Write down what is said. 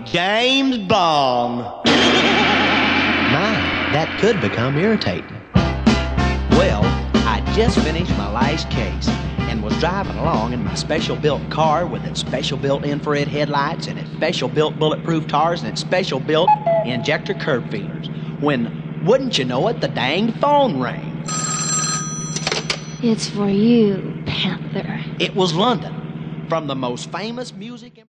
James Bond. My, that could become irritating. Well, I just finished my last case and was driving along in my special-built car with its special-built infrared headlights and its special-built bulletproof tires and its special-built injector curb feelers when, wouldn't you know it, the dang phone rang. It's for you, Panther. It was London, from the most famous music...